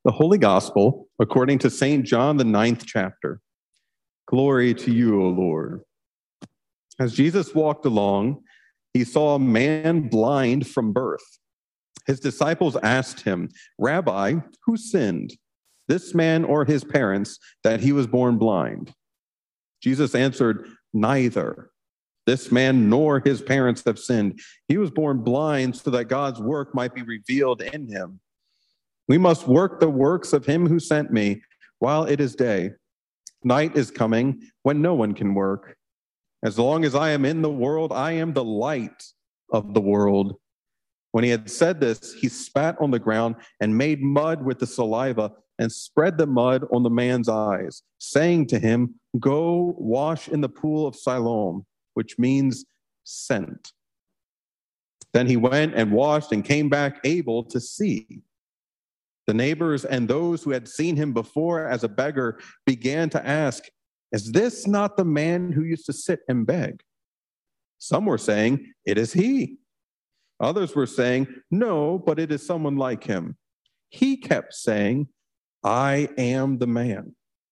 The Holy Gospel, according to St. John, the 9th chapter. Glory to you, O Lord. As Jesus walked along, he saw a man blind from birth. His disciples asked him, "Rabbi, who sinned, this man or his parents, that he was born blind?" Jesus answered, "Neither. This man nor his parents have sinned. He was born blind so that God's work might be revealed in him. We must work the works of him who sent me while it is day. Night is coming when no one can work. As long as I am in the world, I am the light of the world." When he had said this, he spat on the ground and made mud with the saliva and spread the mud on the man's eyes, saying to him, "Go wash in the pool of Siloam," which means sent. Then he went and washed and came back able to see. The neighbors and those who had seen him before as a beggar began to ask, "Is this not the man who used to sit and beg?" Some were saying, "It is he." Others were saying, "No, but it is someone like him." He kept saying, "I am the man."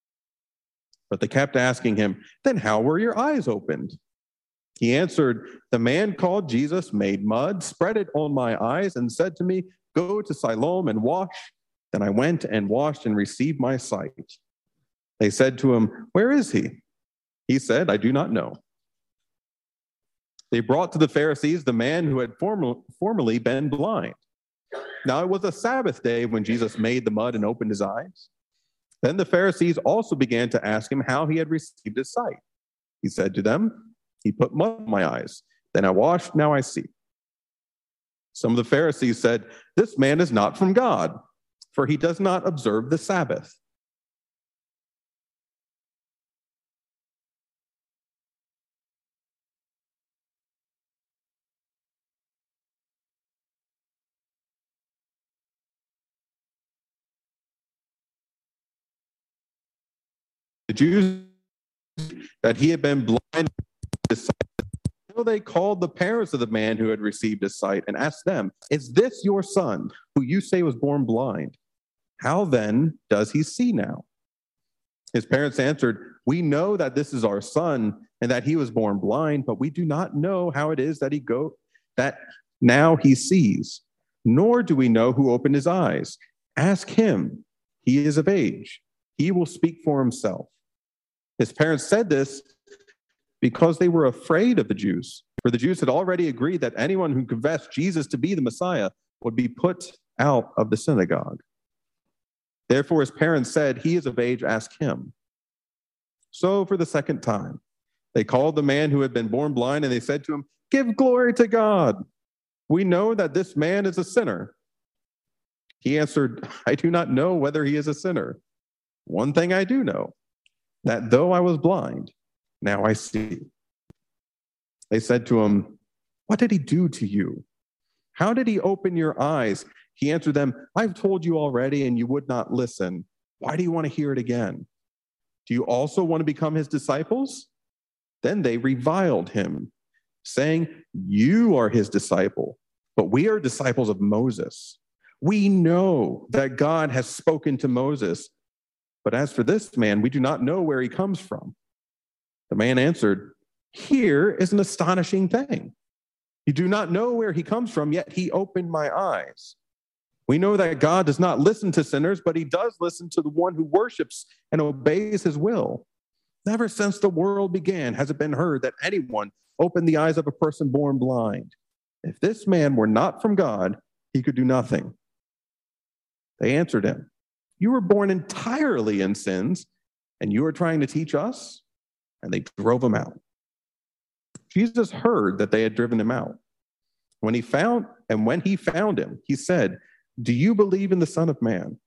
But they kept asking him, "Then how were your eyes opened?" He answered, "The man called Jesus made mud, spread it on my eyes, and said to me, 'Go to Siloam and wash.' Then I went and washed and received my sight." They said to him, "Where is he?" He said, "I do not know." They brought to the Pharisees the man who had formerly been blind. Now it was a Sabbath day when Jesus made the mud and opened his eyes. Then the Pharisees also began to ask him how he had received his sight. He said to them, "He put mud in my eyes. Then I washed, now I see." Some of the Pharisees said, "This man is not from God, for he does not observe the Sabbath." The Jews that he had been blind until they called the parents of the man who had received his sight and asked them, "Is this your son, who you say was born blind? How then does he see now?" His parents answered, "We know that this is our son and that he was born blind, but we do not know how it is that now he sees, nor do we know who opened his eyes. Ask him. He is of age. He will speak for himself." His parents said this because they were afraid of the Jews, for the Jews had already agreed that anyone who confessed Jesus to be the Messiah would be put out of the synagogue. Therefore, his parents said, "He is of age, ask him." So for the second time, they called the man who had been born blind, and they said to him, "Give glory to God. We know that this man is a sinner." He answered, "I do not know whether he is a sinner. One thing I do know, that though I was blind, now I see." They said to him, "What did he do to you? How did he open your eyes?" He answered them, "I've told you already, and you would not listen. Why do you want to hear it again? Do you also want to become his disciples?" Then they reviled him, saying, "You are his disciple, but we are disciples of Moses. We know that God has spoken to Moses, but as for this man, we do not know where he comes from." The man answered, "Here is an astonishing thing. You do not know where he comes from, yet he opened my eyes. We know that God does not listen to sinners, but he does listen to the one who worships and obeys his will. Never since the world began has it been heard that anyone opened the eyes of a person born blind. If this man were not from God, he could do nothing." They answered him, "You were born entirely in sins, and you are trying to teach us?" And they drove him out. Jesus heard that they had driven him out. When he found him, he said, "Do you believe in the Son of Man?"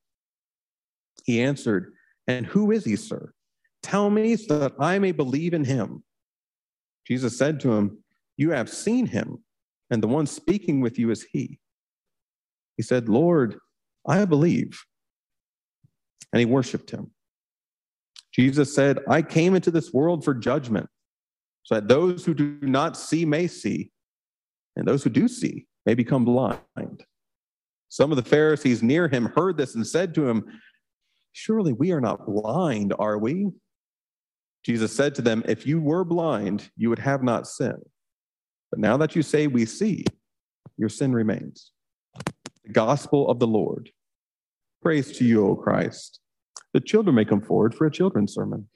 He answered, "And who is he, sir? Tell me so that I may believe in him." Jesus said to him, "You have seen him, and the one speaking with you is he." He said, "Lord, I believe." And he worshiped him. Jesus said, "I came into this world for judgment, so that those who do not see may see, and those who do see may become blind." Some of the Pharisees near him heard this and said to him, "Surely we are not blind, are we?" Jesus said to them, "If you were blind, you would have not sinned. But now that you say we see, your sin remains." The gospel of the Lord. Praise to you, O Christ. The children may come forward for a children's sermon.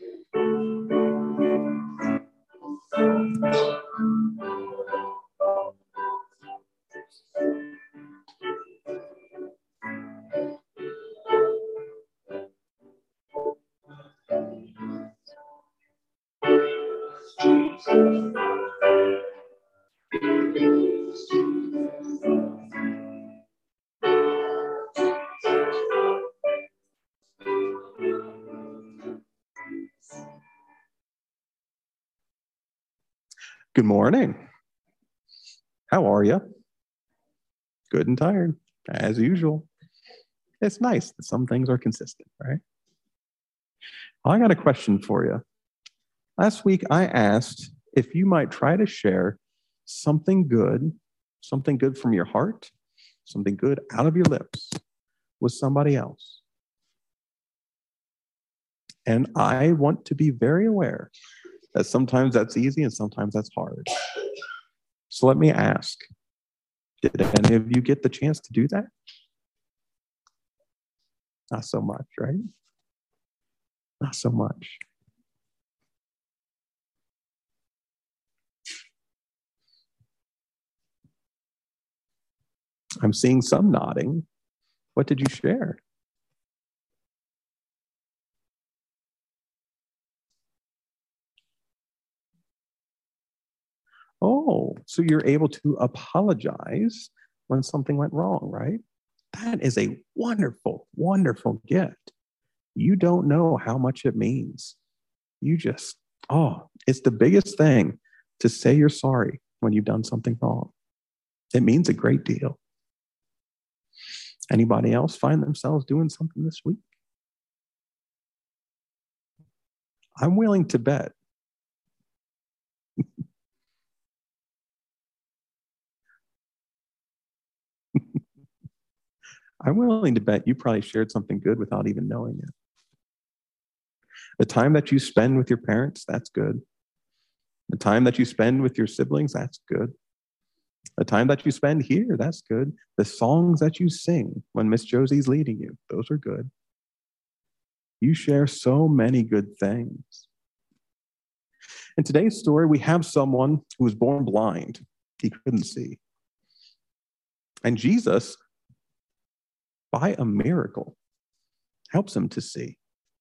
Good morning. How are you? Good and tired, as usual. It's nice that some things are consistent, right? I got a question for you. Last week, I asked if you might try to share something good from your heart, something good out of your lips with somebody else. And I want to be very aware that sometimes that's easy and sometimes that's hard. So let me ask, did any of you get the chance to do that? Not so much, right? Not so much. I'm seeing some nodding. What did you share? Oh, so you're able to apologize when something went wrong, right? That is a wonderful, wonderful gift. You don't know how much it means. It's the biggest thing to say you're sorry when you've done something wrong. It means a great deal. Anybody else find themselves doing something this week? I'm willing to bet. I'm willing to bet you probably shared something good without even knowing it. The time that you spend with your parents, that's good. The time that you spend with your siblings, that's good. The time that you spend here, that's good. The songs that you sing when Miss Josie's leading you, those are good. You share so many good things. In today's story, we have someone who was born blind. He couldn't see. And Jesus, by a miracle, helps him to see.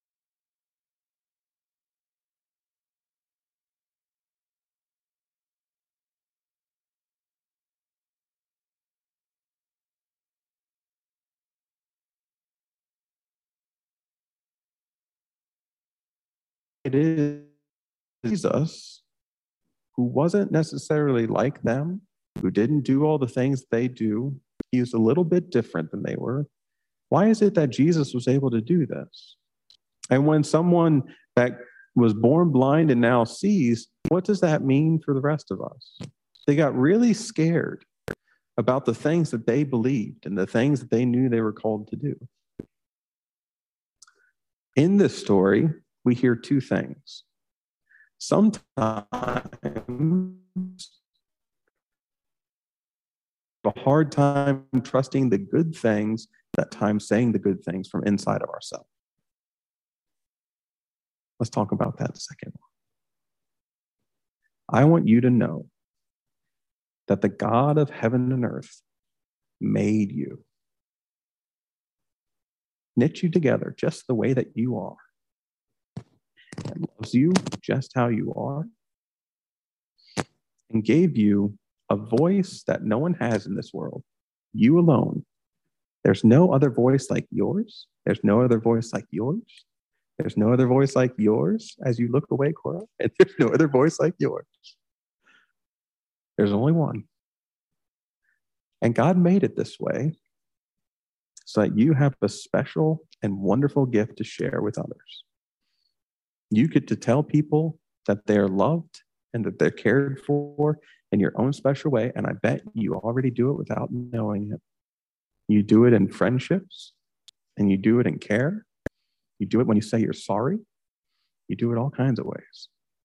It is Jesus, who wasn't necessarily like them, who didn't do all the things they do. He was a little bit different than they were. Why is it that Jesus was able to do this? And when someone that was born blind and now sees, what does that mean for the rest of us? They got really scared about the things that they believed and the things that they knew they were called to do. In this story, we hear two things. Sometimes a hard time trusting the good things, that time saying the good things from inside of ourselves. Let's talk about that a second. I want you to know that the God of heaven and earth made you, knit you together just the way that you are, and loves you just how you are, and gave you a voice that no one has in this world, you alone. There's no other voice like yours. There's no other voice like yours. There's no other voice like yours as you look away, Cora. And there's no other voice like yours. There's only one. And God made it this way so that you have a special and wonderful gift to share with others. You get to tell people that they're loved and that they're cared for in your own special way, and I bet you already do it without knowing it. You do it in friendships, and you do it in care. You do it when you say you're sorry. You do it all kinds of ways.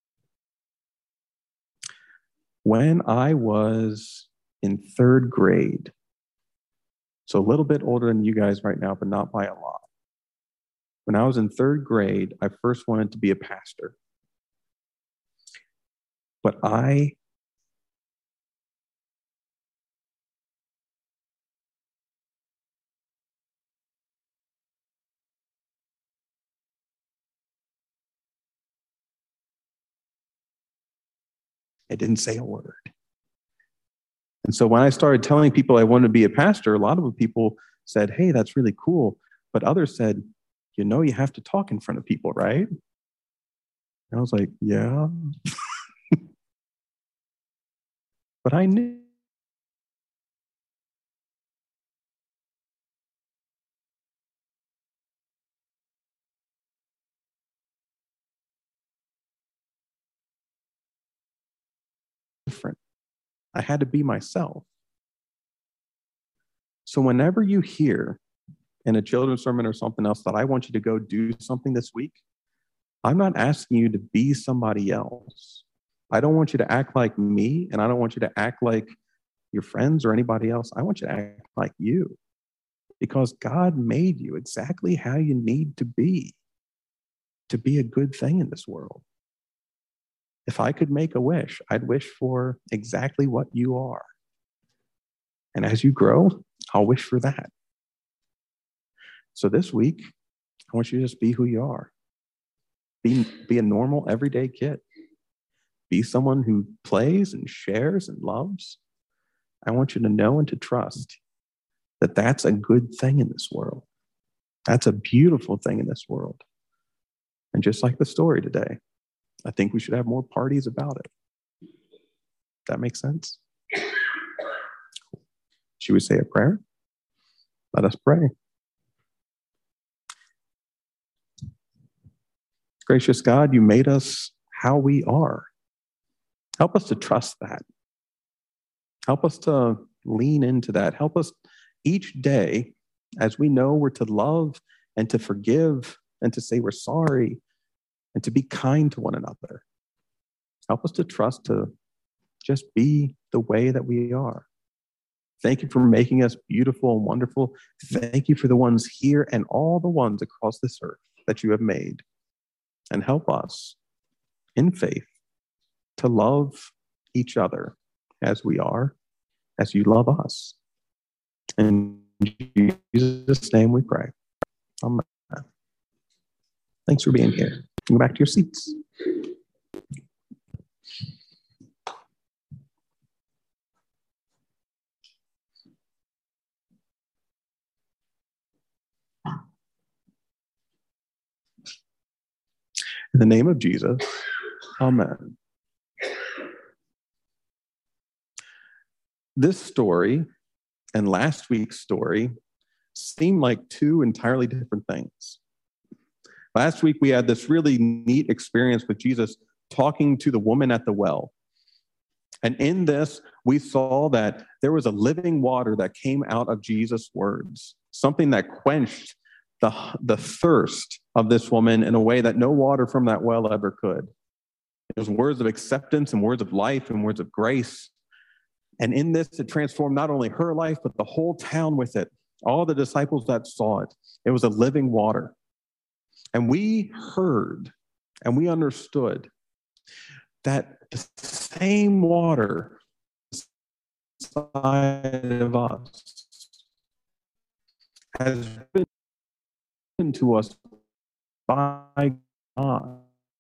When I was in third grade, so a little bit older than you guys right now, but not by a lot. When I was in third grade, I first wanted to be a pastor. But I didn't say a word. And so when I started telling people I wanted to be a pastor, a lot of the people said, hey, that's really cool. But others said, you have to talk in front of people, right? And I was like, yeah. But I knew. Different. I had to be myself. So whenever you hear in a children's sermon or something else that I want you to go do something this week, I'm not asking you to be somebody else. I don't want you to act like me, and I don't want you to act like your friends or anybody else. I want you to act like you, because God made you exactly how you need to be a good thing in this world. If I could make a wish, I'd wish for exactly what you are. And as you grow, I'll wish for that. So this week, I want you to just be who you are. Be a normal, everyday kid. Be someone who plays and shares and loves. I want you to know and to trust that that's a good thing in this world. That's a beautiful thing in this world. And just like the story today, I think we should have more parties about it. That makes sense? Should we say a prayer? Let us pray. Gracious God, you made us how we are. Help us to trust that. Help us to lean into that. Help us each day, as we know we're to love and to forgive and to say we're sorry and to be kind to one another. Help us to trust to just be the way that we are. Thank you for making us beautiful and wonderful. Thank you for the ones here and all the ones across this earth that you have made. And help us in faith to love each other as we are, as you love us. In Jesus' name we pray. Amen. Thanks for being here. Go back to your seats. In the name of Jesus, amen. This story and last week's story seem like two entirely different things. Last week, we had this really neat experience with Jesus talking to the woman at the well. And in this, we saw that there was a living water that came out of Jesus' words, something that quenched the thirst of this woman in a way that no water from that well ever could. It was words of acceptance and words of life and words of grace. And in this, it transformed not only her life, but the whole town with it. All the disciples that saw it. It was a living water. And we heard and we understood that the same water inside of us has been given to us by God.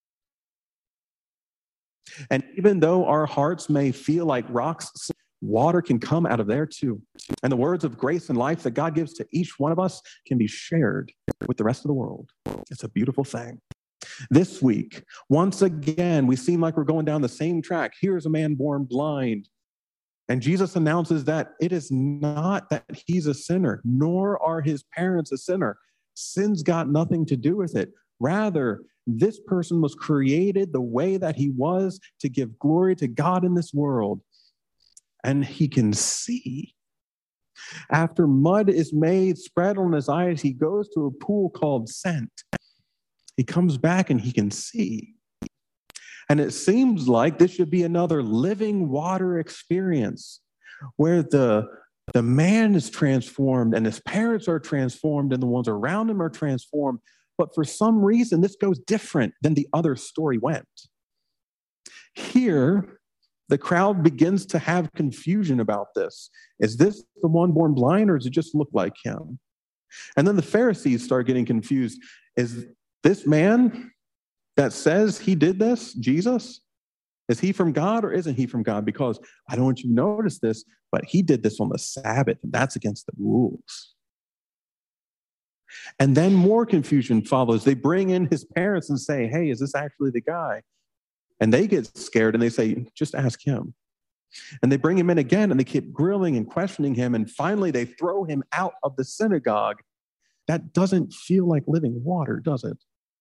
And even though our hearts may feel like rocks, water can come out of there too. And the words of grace and life that God gives to each one of us can be shared with the rest of the world. It's a beautiful thing. This week, once again, we seem like we're going down the same track. Here's a man born blind. And Jesus announces that it is not that he's a sinner, nor are his parents a sinner. Sin's got nothing to do with it. Rather, this person was created the way that he was to give glory to God in this world. And he can see. After mud is made, spread on his eyes, he goes to a pool called Scent. He comes back and he can see. And it seems like this should be another living water experience where the man is transformed and his parents are transformed and the ones around him are transformed. But for some reason, this goes different than the other story went. Here, the crowd begins to have confusion about this. Is this the one born blind, or does it just look like him? And then the Pharisees start getting confused. Is this man that says he did this, Jesus, is he from God or isn't he from God? Because I don't want you to notice this, but he did this on the Sabbath, and that's against the rules. And then more confusion follows. They bring in his parents and say, hey, is this actually the guy? And they get scared and they say, just ask him. And they bring him in again and they keep grilling and questioning him. And finally, they throw him out of the synagogue. That doesn't feel like living water, does it?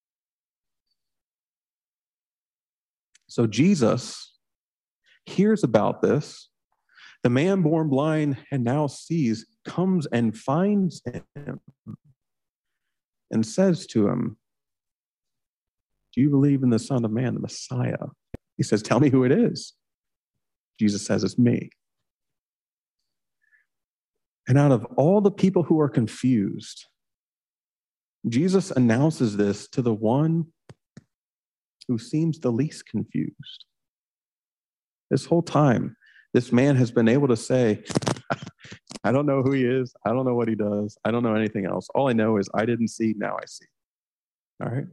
So Jesus hears about this. The man born blind and now sees comes and finds him and says to him, do you believe in the Son of Man, the Messiah? He says, tell me who it is. Jesus says, it's me. And out of all the people who are confused, Jesus announces this to the one who seems the least confused. This whole time, this man has been able to say, I don't know who he is. I don't know what he does. I don't know anything else. All I know is I didn't see, now I see. All right?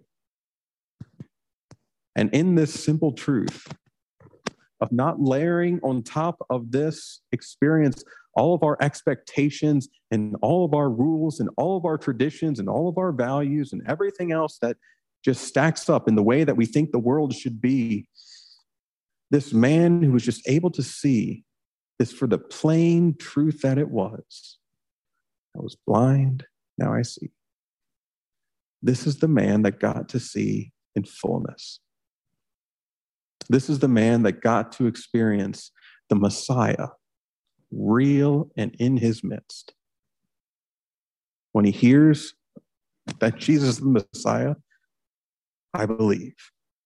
And in this simple truth of not layering on top of this experience all of our expectations and all of our rules and all of our traditions and all of our values and everything else that just stacks up in the way that we think the world should be, this man who was just able to see this for the plain truth that it was. I was blind, now I see. This is the man that got to see in fullness. This is the man that got to experience the Messiah, real and in his midst. When he hears that Jesus is the Messiah, I believe.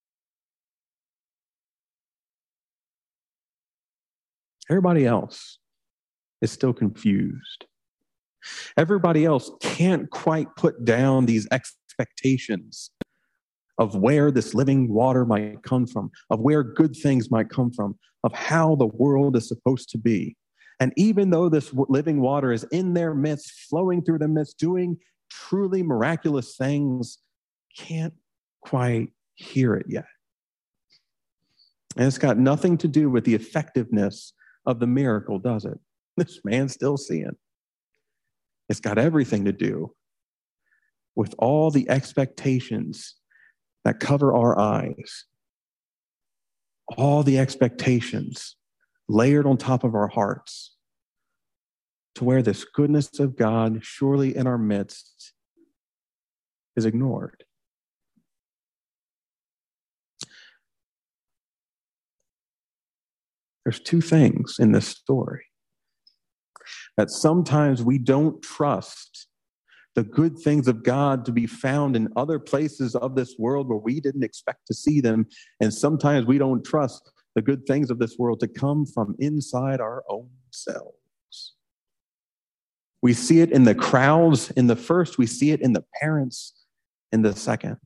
Everybody else is still confused. Everybody else can't quite put down these expectations of where this living water might come from, of where good things might come from, of how the world is supposed to be. And even though this living water is in their midst, flowing through their midst, doing truly miraculous things, can't quite hear it yet. And it's got nothing to do with the effectiveness of the miracle, does it? This man's still seeing. It's got everything to do with all the expectations that cover our eyes, all the expectations layered on top of our hearts, to where this goodness of God surely in our midst is ignored. There's two things in this story. That sometimes we don't trust the good things of God to be found in other places of this world where we didn't expect to see them. And sometimes we don't trust the good things of this world to come from inside our own selves. We see it in the crowds in the first, we see it in the parents in the second.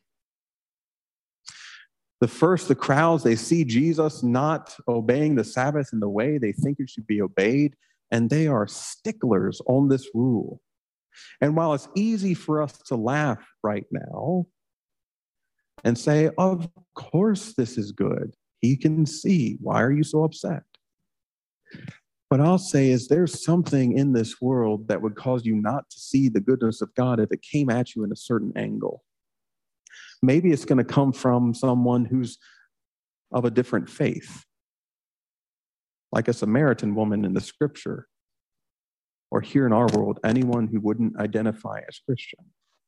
The first, the crowds, they see Jesus not obeying the Sabbath in the way they think it should be obeyed, and they are sticklers on this rule. And while it's easy for us to laugh right now and say, of course this is good, he can see, why are you so upset? What I'll say is there's something in this world that would cause you not to see the goodness of God if it came at you in a certain angle. Maybe it's going to come from someone who's of a different faith, like a Samaritan woman in the scripture, or here in our world, anyone who wouldn't identify as Christian.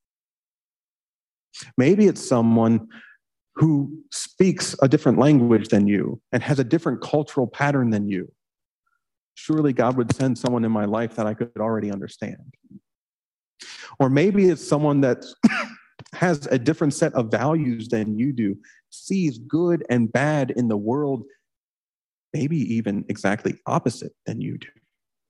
Maybe it's someone who speaks a different language than you and has a different cultural pattern than you. surely God would send someone in my life that I could already understand. Or maybe it's someone that has a different set of values than you do, sees good and bad in the world, maybe even exactly opposite than you do.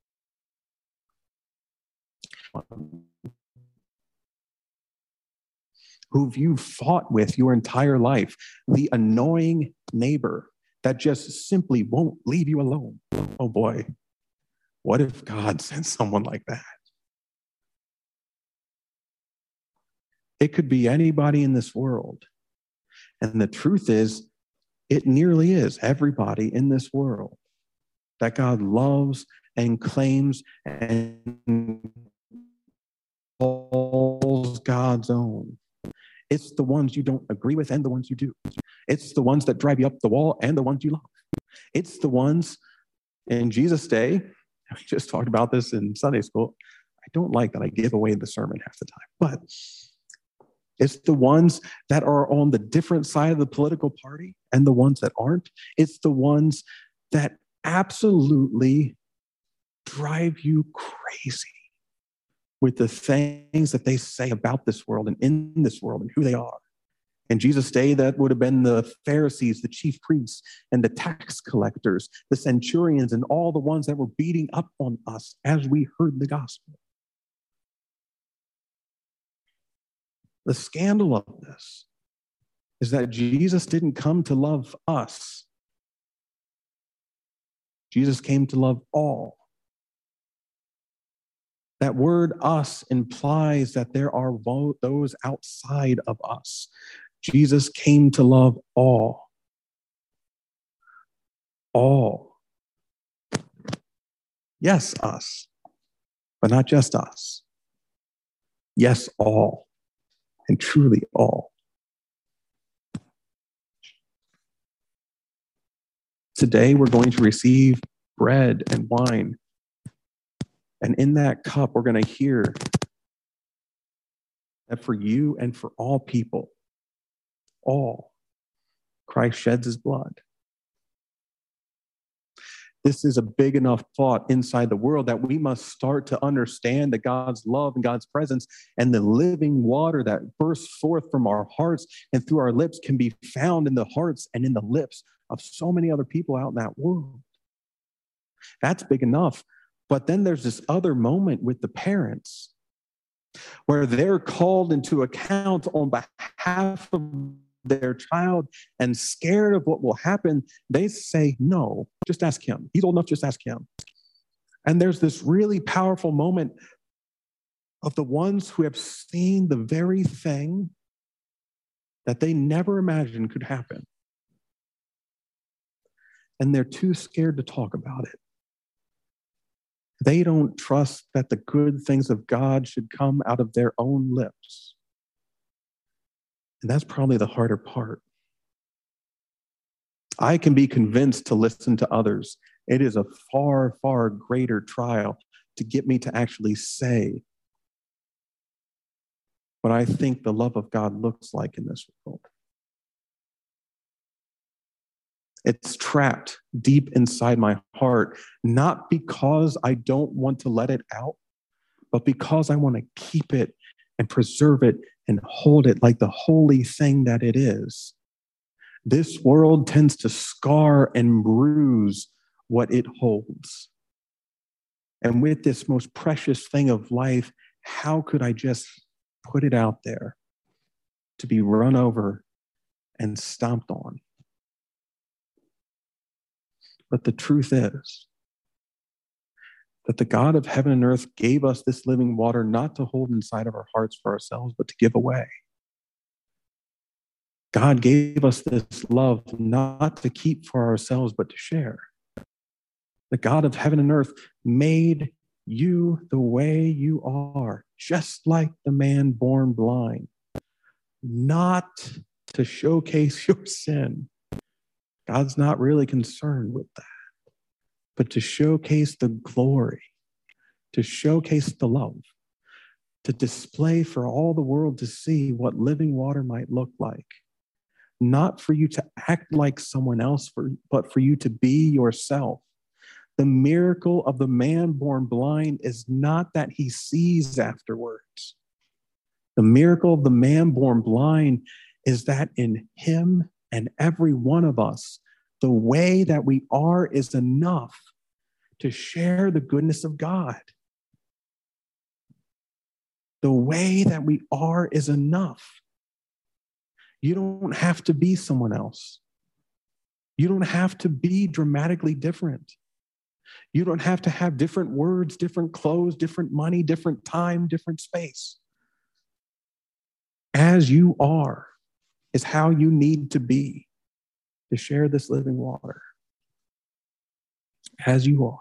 Who you've fought with your entire life, the annoying neighbor that just simply won't leave you alone. Oh boy, what if God sent someone like that? It could be anybody in this world. And the truth is, it nearly is everybody in this world that God loves and claims and calls God's own. It's the ones you don't agree with and the ones you do. It's the ones that drive you up the wall and the ones you love. It's the ones in Jesus' day, we just talked about this in Sunday school. I don't like that I give away the sermon half the time, but it's the ones that are on the different side of the political party and the ones that aren't. It's the ones that absolutely drive you crazy with the things that they say about this world and in this world and who they are. In Jesus' day, that would have been the Pharisees, the chief priests, and the tax collectors, the centurions, and all the ones that were beating up on us as we heard the gospel. The scandal of this is that Jesus didn't come to love us. Jesus came to love all. That word us implies that there are those outside of us. Jesus came to love all. All. Yes, us, but not just us. Yes, all, and truly all. Today, we're going to receive bread and wine. And in that cup, we're going to hear that for you and for all people, all, Christ sheds his blood. This is a big enough thought inside the world that we must start to understand that God's love and God's presence and the living water that bursts forth from our hearts and through our lips can be found in the hearts and in the lips of so many other people out in that world. That's big enough. But then there's this other moment with the parents where they're called into account on behalf of their child and scared of what will happen. They say, no, just ask him. He's old enough, just ask him. And there's this really powerful moment of the ones who have seen the very thing that they never imagined could happen. And they're too scared to talk about it. They don't trust that the good things of God should come out of their own lips. And that's probably the harder part. I can be convinced to listen to others. It is a far, far greater trial to get me to actually say what I think the love of God looks like in this world. It's trapped deep inside my heart, not because I don't want to let it out, but because I want to keep it and preserve it and hold it like the holy thing that it is. This world tends to scar and bruise what it holds. And with this most precious thing of life, how could I just put it out there to be run over and stomped on? But the truth is that the God of heaven and earth gave us this living water not to hold inside of our hearts for ourselves, but to give away. God gave us this love not to keep for ourselves, but to share. The God of heaven and earth made you the way you are, just like the man born blind, not to showcase your sin. God's not really concerned with that, but to showcase the glory, to showcase the love, to display for all the world to see what living water might look like. Not for you to act like someone else, but for you to be yourself. The miracle of the man born blind is not that he sees afterwards. The miracle of the man born blind is that in him and every one of us, the way that we are is enough to share the goodness of God. The way that we are is enough. You don't have to be someone else. You don't have to be dramatically different. You don't have to have different words, different clothes, different money, different time, different space. As you are is how you need to be to share this living water. As you are.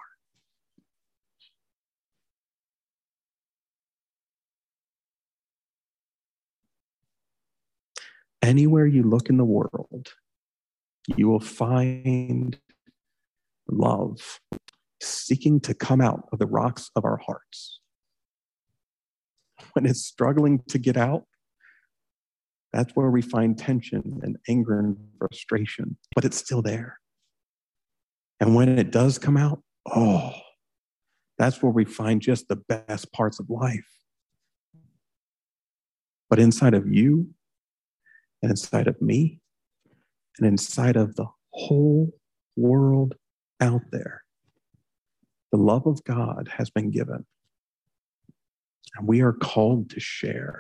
Anywhere you look in the world, you will find love seeking to come out of the rocks of our hearts. When it's struggling to get out, that's where we find tension and anger and frustration, but it's still there. And when it does come out, that's where we find just the best parts of life. But inside of you, and inside of me, and inside of the whole world out there, the love of God has been given. And we are called to share,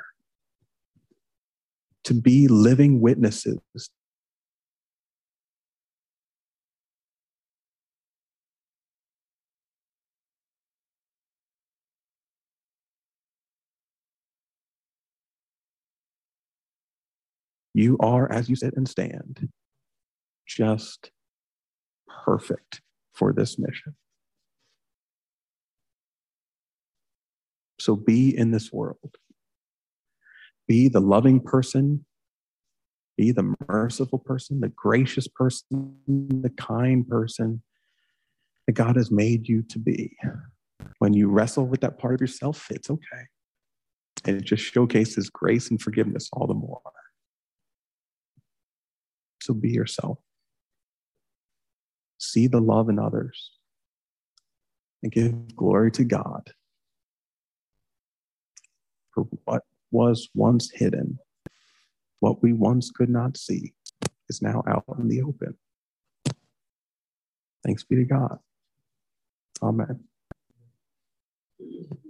to be living witnesses. You are, as you sit and stand, just perfect for this mission. So be in this world. Be the loving person. Be the merciful person, the gracious person, the kind person that God has made you to be. When you wrestle with that part of yourself, it's okay. And it just showcases grace and forgiveness all the more. So be yourself. See the love in others and give glory to God for what was once hidden, what we once could not see, is now out in the open. Thanks be to God. Amen.